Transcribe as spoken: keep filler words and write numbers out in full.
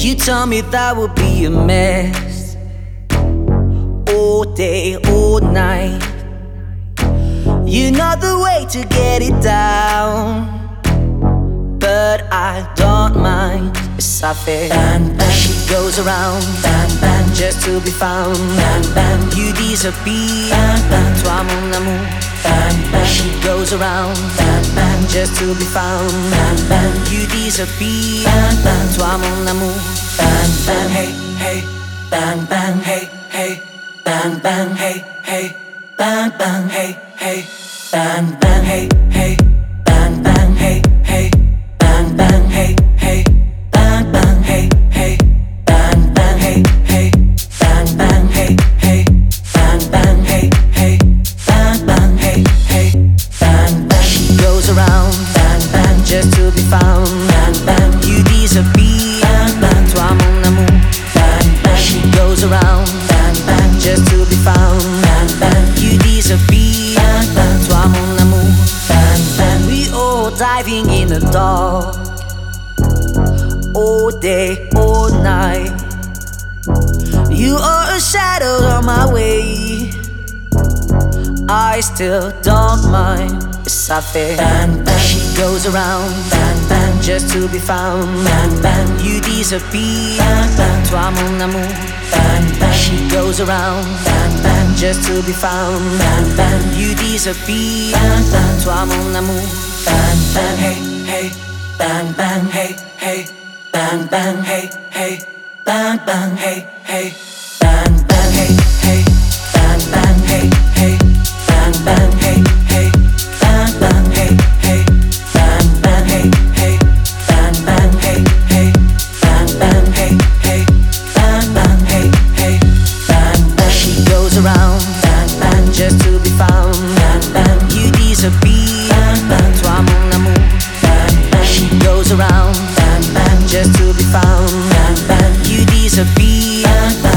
You told me that would be a mess, all day, all night. You know the way to get it down, but I don't mind. It's a fair bang, bang. She goes around, bang, bang, just to be found, bang, bang. You disappear, bang, bang. Toi mon amour, bang, bang. She goes around, bang, bang, just to be found, bang, bang. You disappear, bang, bang. Toi mon amour, bang, bang. Hey, hey, bang, bang. Hey, hey, bang, bang. Hey, hey, bang, bang. Hey, hey, bang, bang. Hey, hey, bang, bang. Hey, hey, bang, bang. Hey, hey, bang, bang. Hey, hey, bang, bang. Hey, hey, bang, bang. Hey, hey, bang, bang. Hey, hey, bang, bang. Hey, hey, bang, bang. She goes around, bang, bang, just to be found, bang, bang. You disappear, bang, bang. Toi mon amour, bang, bang. She goes around, bang, bang, just to be found, bang, bang. You disappear, bang, bang. Toi mon amour, bang, bang. We all diving in the dark, all day, all night. You are a shadow on my way, I still don't mind. It's a fair bang, bang. She goes around, bang, bang, just to be found, bang, bang. You disappear, bang, bang. Toi mon amour, bang, bang. She goes around, bang, bang, just to be found, bang, bang. You disappear, bang, bang. Toi mon amour, bang, bang. Hey, hey, bang, bang. Hey, hey, bang, bang. Hey, hey, bang, bang. Hey, hey, bang, bang. Hey, hey, bang, bang. Hey, hey, bang, bang. Hey, hey, bang, bang. Hey, hey, bang, bang. Hey, hey, bang, bang. Hey, hey, bang, bang. Hey, hey, bang, bang. Hey, hey, bang, bang. She goes around, bang, bang, just to be found, bang, bang. You disappear, bang, bang. Toi mon amour, bang, bang. She goes around, bang, bang, just to be found, bang, bang. You disappear, bang, bang.